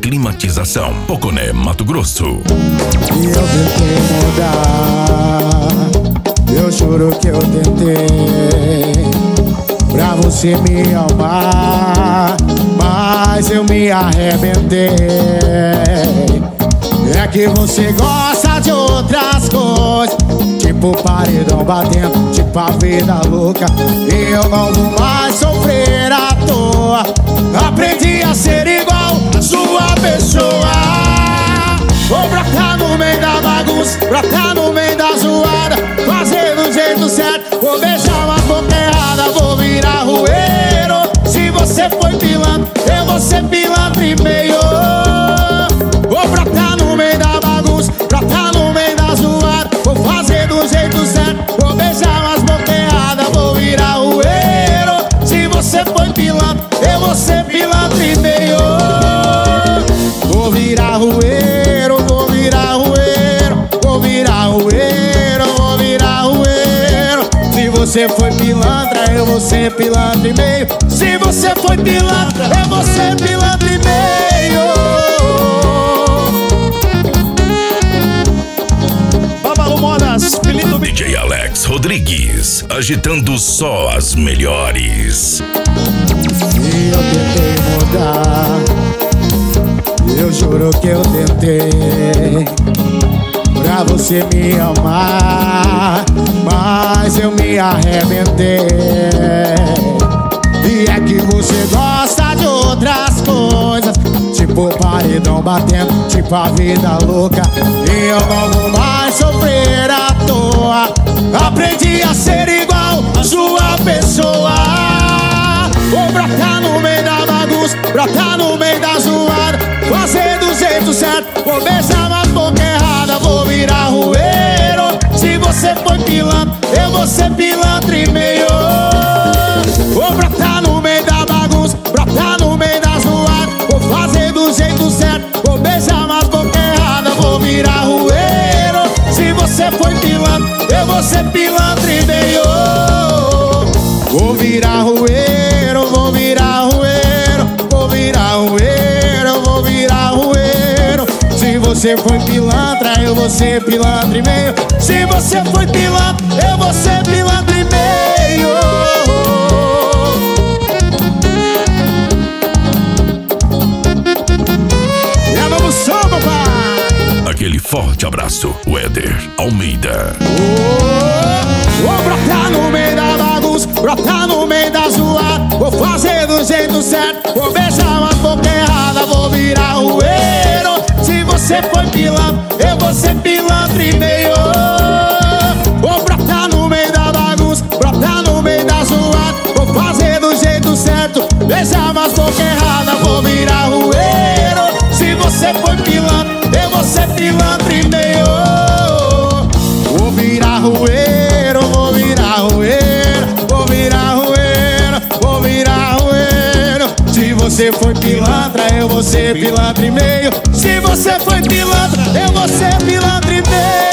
climatização. Poconé, Mato Grosso. E eu tentei mudar, eu juro que eu tentei, pra você me amar, mas eu me arrebentei. É que você gosta de outras coisas, tipo paredão batendo, tipo a vida louca. E eu não vou mais sofrer à toa. Aprendi a ser igual a sua pessoa. Vou brotar no meio da bagunça, brotar no meio da zoada, fazer do jeito certo, vou beijar uma boca errada, vou virar rueiro. Se você foi pilantra, eu vou ser pilantra e meio. Vou brotar no meio da bagunça, brotar no meio da zoada, vou fazer do jeito certo, vou beijar umas boca errada, vou virar rueiro. Se você foi pilantra, eu vou ser pilantra e meio. Vou virar rueiro, vou virar rueiro, vou virar rueiro, vou virar rueiro. Se você foi pilantra, eu vou ser pilantra e meio. Se você foi pilantra, eu vou ser pilantra e meio. Babalu Modas, Felipe DJ Alex Rodrigues, agitando só as melhores. E eu tentei mudar, eu juro que eu tentei, pra você me amar, mas eu me arrebentei. E é que você gosta de outras coisas, tipo paredão batendo, tipo a vida louca. E eu não vou mais sofrer à toa. Aprendi a ser igual a sua pessoa. Vou brotar no meio da bagunça, brotar no meio da zoada, fazer do jeito certo, vou beijar uma boca errada, vou virar rueiro. Se você foi pilantra, eu vou ser pilantra e meio. Vou brotar no meio da bagunça, brotar no meio da zoada, vou fazer do jeito certo, vou beijar uma boca errada, vou virar rueiro. Se você foi pilantra, eu vou ser pilantra e meio. Vou virar rueiro, vou virar rueiro, vou virar rueiro, vou virar rueiro. Se você foi pilantra, eu vou ser pilantra e meio. Se você foi pilantra, eu vou ser pilantra e meio. E vamos só, papai. Aquele forte abraço, Weder Almeida. Vou brotar no meio da bagunça, brotar no meio da zoada, vou fazer do jeito certo, vou beijar uma boca errada, vou virar rueiro. Se você foi pilantra, eu vou ser pilantra e meio. Vou brotar no meio da bagunça, brotar no meio da zoada, vou fazer do jeito certo, beijar umas boca errada, vou virar rueiro. Se você foi pilantra, eu vou ser pilantra e meio. Vou virar rueiro, vou virar rueiro, vou virar rueiro, vou virar rueiro. Se você foi pilantra, eu vou ser pilantra e meio. Se você foi pilantra, eu vou ser pilantra e meio.